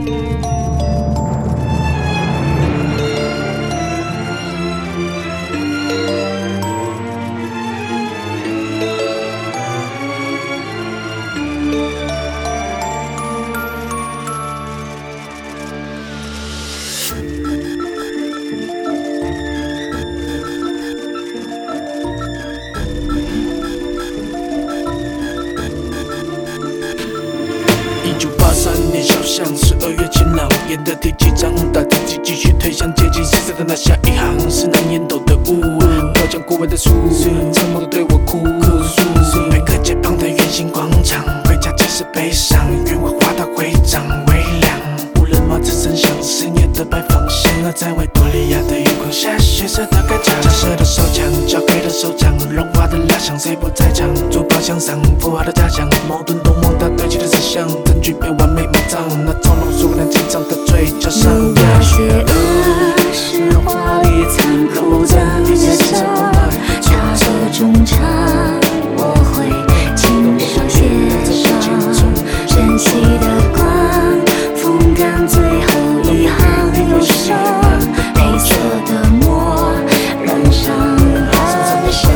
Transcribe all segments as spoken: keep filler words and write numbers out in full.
一九八三年小巷，十二月晴朗，演的第几章？打自己继续推向接近现实的那下一行，是难烟斗的雾，飘向枯萎的树，沉默的对我哭诉。贝壳街旁的圆形广场，回家即是悲伤，愿我画到会长微凉。无人帽子声响，十年的白方向，而在维多利亚的月光下，血色的歌唱，假设的手枪，交给了手掌，融化的蜡像，谁不在场？坐包厢上，符号的假象，矛盾都梦到堆积的思想，证据被完美埋葬，那从容数量紧张的嘴角上。 那些恶是华丽残酷的乐章，恰和衷肠，我会亲手写上晨曦的光，风干最后一行忧伤，黑色的墨染上哀伤。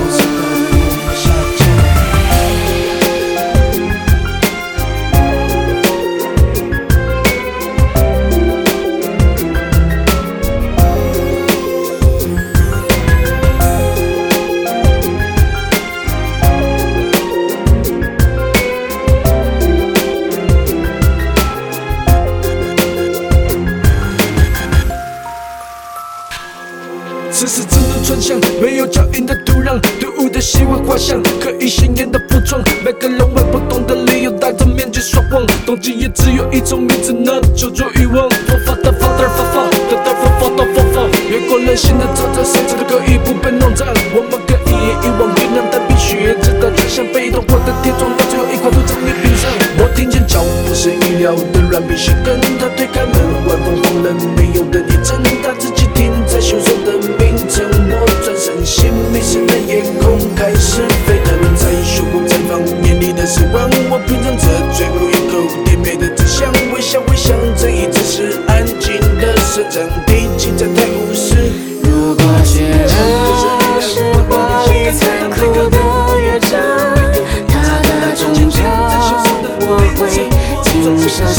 此时只能穿向没有脚印的土壤，突兀的希望画像，刻意鲜艳的服装，每个人为不同的理由戴着面具说谎，动机也只有一种名字，那就做欲望。佛法的 father 发发的大佛佛到佛法，越过人性的沼泽，甚至都可以不被弄脏。我们可以遗忘原谅的必须，直到就像被动过的铁窗，到最后一块土在你冰上。我听见脚步是意料的软皮鞋，跟他推开门，晚风放冷，没有人也真，他自己停在凶手的名称。我转身，心迷失的夜空开始沸腾，在胸口绽放眼里的失望。我品尝着最后一口甜美的真相，微笑微笑，这一直是安静的生长，毕竟在太无视。 如果觉得是华丽残酷的乐章，它的终章我会亲手